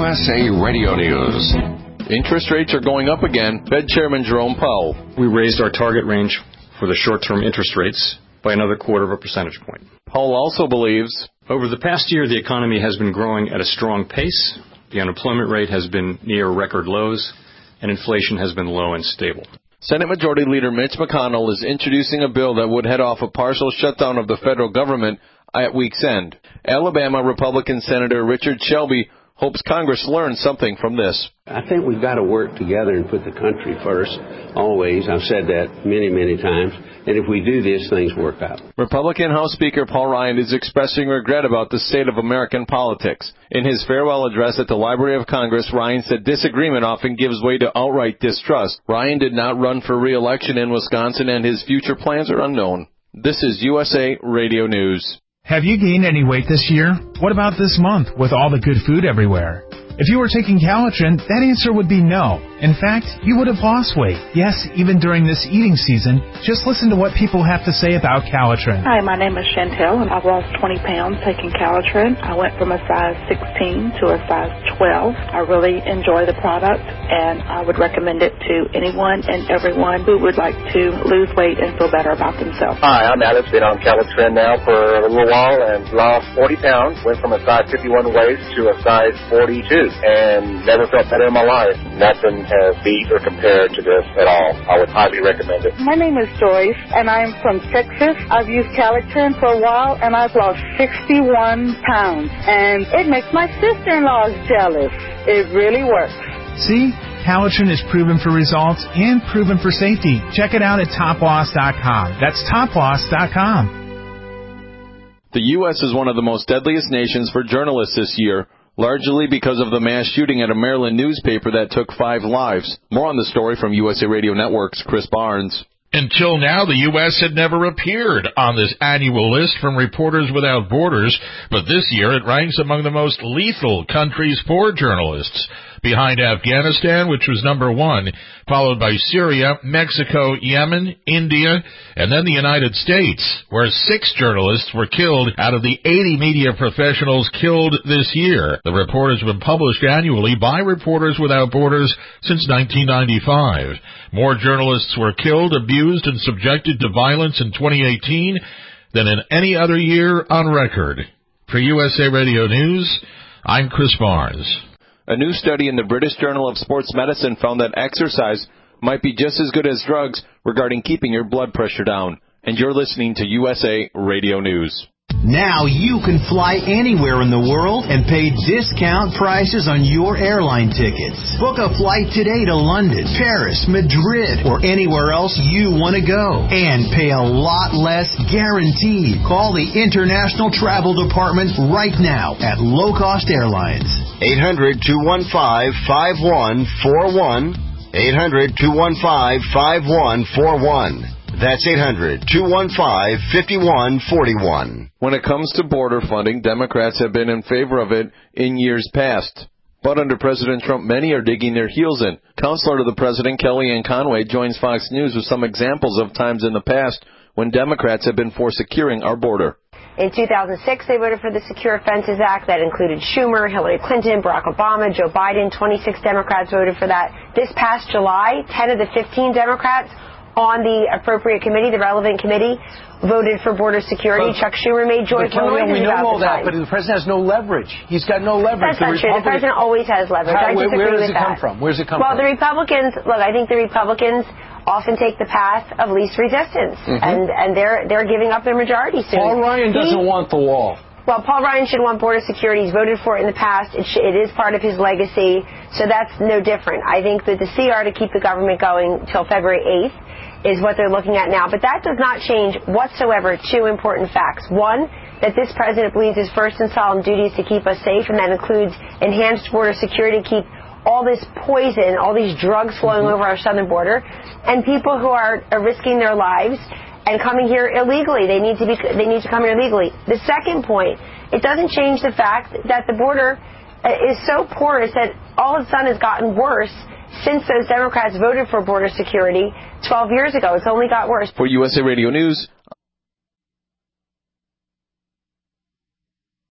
USA Radio News. Interest rates are going up again. Fed Chairman Jerome Powell. We raised our target range for the short-term interest rates by another 0.25 percentage point. Powell also believes over the past year, the economy has been growing at a strong pace, the unemployment rate has been near record lows, and inflation has been low and stable. Senate Majority Leader Mitch McConnell is introducing a bill that would head off a partial shutdown of the federal government at week's end. Alabama Republican Senator Richard Shelby hopes Congress learns something from this. I think we've got to work together and put the country first, always. I've said that many, many times. And if we do this, things work out. Republican House Speaker Paul Ryan is expressing regret about the state of American politics. In his farewell address at the Library of Congress, Ryan said disagreement often gives way to outright distrust. Ryan did not run for re-election in Wisconsin, and his future plans are unknown. This is USA Radio News. Have you gained any weight this year? What about this month with all the good food everywhere? If you were taking Calitrin, that answer would be no. In fact, you would have lost weight. Yes, even during this eating season. Just listen to what people have to say about Calitrin. Hi, my name is Chantel, and I've lost 20 pounds taking Calitrin. I went from a size 16 to a size 12. I really enjoy the product, and I would recommend it to anyone and everyone who would like to lose weight and feel better about themselves. Hi, I'm Alex. Been on Calitrin now for a little while and lost 40 pounds. Went from a size 51 waist to a size 42. And never felt better in my life. Nothing has beat or compared to this at all. I would highly recommend it. My name is Joyce, and I'm from Texas. I've used Calitrin for a while, and I've lost 61 pounds. And it makes my sister-in-law jealous. It really works. See? Calitrin is proven for results and proven for safety. Check it out at toploss.com. That's toploss.com. The U.S. is one of the most deadliest nations for journalists this year, largely because of the mass shooting at a Maryland newspaper that took 5 lives. More on the story from USA Radio Network's Chris Barnes. Until now, the U.S. had never appeared on this annual list from Reporters Without Borders, but this year it ranks among the most lethal countries for journalists, behind Afghanistan, which was number 1, followed by Syria, Mexico, Yemen, India, and then the United States, where 6 journalists were killed out of the 80 media professionals killed this year. The report has been published annually by Reporters Without Borders since 1995. More journalists were killed, abused, and subjected to violence in 2018 than in any other year on record. For USA Radio News, I'm Chris Barnes. A new study in the British Journal of Sports Medicine found that exercise might be just as good as drugs regarding keeping your blood pressure down. And you're listening to USA Radio News. Now you can fly anywhere in the world and pay discount prices on your airline tickets. Book a flight today to London, Paris, Madrid, or anywhere else you want to go. And pay a lot less guaranteed. Call the International Travel Department right now at Low Cost Airlines. 800-215-5141. 800-215-5141. That's 800-215-5141. When it comes to border funding, Democrats have been in favor of it in years past. But under President Trump, many are digging their heels in. Counselor to the President, Kellyanne Conway, joins Fox News with some examples of times in the past when Democrats have been for securing our border. In 2006, they voted for the Secure Fences Act. That included Schumer, Hillary Clinton, Barack Obama, Joe Biden. 26 Democrats voted for that. This past July, 10 of the 15 Democrats on the appropriate committee, the relevant committee, voted for border security. Chuck Schumer made joyful noises we know about all the that, but the president has no leverage. He's got no leverage. That's not true. The president always has leverage. I disagree where does with it come from? Where does it come from? Well, the Republicans, look, I think the Republicans often take the path of least resistance, and they're giving up their majority soon. Paul Ryan doesn't want the wall. Well, Paul Ryan should want border security. He's voted for it in the past. It is part of his legacy, so that's no different. I think that the CR to keep the government going till February 8th is what they're looking at now. But that does not change whatsoever 2 important facts. One, that this president believes his first and solemn duty is to keep us safe, and that includes enhanced border security to keep all this poison, all these drugs flowing over our southern border, and people who are risking their lives and coming here illegally. They need to come here legally. The second point, it doesn't change the fact that the border is so porous that all of a sudden has gotten worse since those Democrats voted for border security 12 years ago. It's only got worse. For USA Radio News,